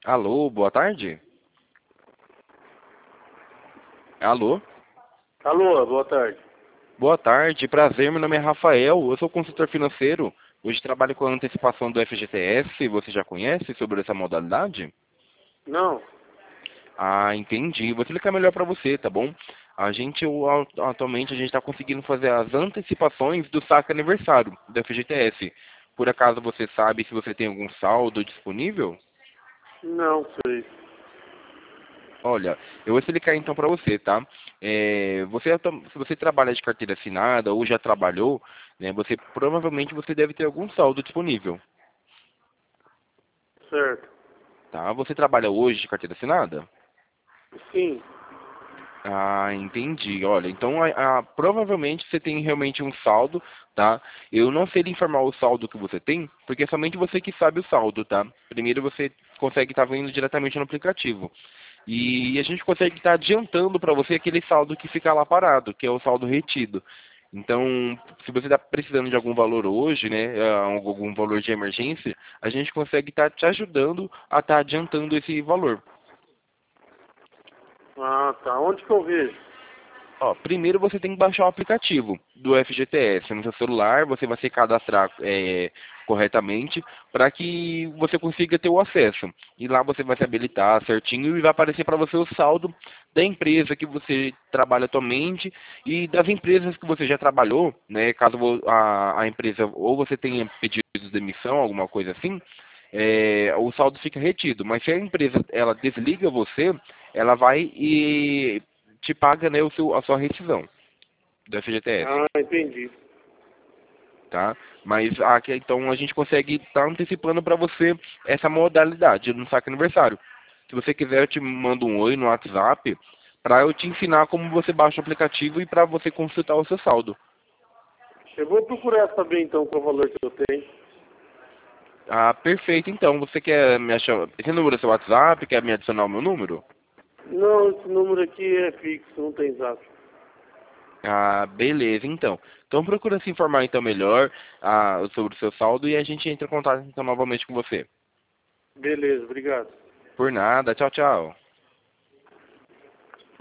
Alô, boa tarde? Alô? Alô, boa tarde. Boa tarde, prazer, meu nome é Rafael, eu sou consultor financeiro. Hoje trabalho com a antecipação do FGTS, você já conhece sobre essa modalidade? Não, Ah, entendi. Vou explicar melhor para você, tá bom? Atualmente, a gente está conseguindo fazer as antecipações do saque aniversário do FGTS. Por acaso você sabe se você tem algum saldo disponível? não sei. Olha, eu vou explicar então para você, tá? Se você trabalha de carteira assinada ou já trabalhou, né, provavelmente você deve ter algum saldo disponível, Certo. tá? Você trabalha hoje de carteira assinada? Sim, Ah, entendi. Olha, então provavelmente você tem realmente um saldo, tá? Eu não sei lhe informar o saldo que você tem, porque é somente você que sabe o saldo, tá? Primeiro você consegue estar vendo diretamente no aplicativo. E a gente consegue estar adiantando para você aquele saldo que fica lá parado, que é o saldo retido. Então, se você está precisando de algum valor hoje, né, algum valor de emergência, a gente consegue estar te ajudando a estar adiantando esse valor. ah, tá. Onde que eu vejo? Ó, primeiro você tem que baixar o aplicativo do FGTS no seu celular, você vai se cadastrar corretamente para que você consiga ter o acesso. E lá você vai se habilitar certinho e vai aparecer para você o saldo da empresa que você trabalha atualmente e das empresas que você já trabalhou, né? Caso a empresa ou você tenha pedido de demissão, alguma coisa assim, o saldo fica retido. Mas se a empresa ela desliga você, ela vai e te paga, né, a sua rescisão do FGTS, Ah, entendi. tá? Mas aqui, então a gente consegue estar antecipando para você essa modalidade no saque aniversário. Se você quiser, eu te mando um oi no WhatsApp para eu te ensinar como você baixa o aplicativo e para você consultar o seu saldo. Eu vou procurar saber então qual o valor que eu tenho. Ah, perfeito. Então, você quer me achar... Esse número é seu WhatsApp? Quer me adicionar o meu número? Não, esse número aqui é fixo, não tem zap. Ah, beleza, então. Então procura se informar então melhor sobre o seu saldo e a gente entra em contato então novamente com você. Beleza, obrigado. Por nada, tchau, tchau.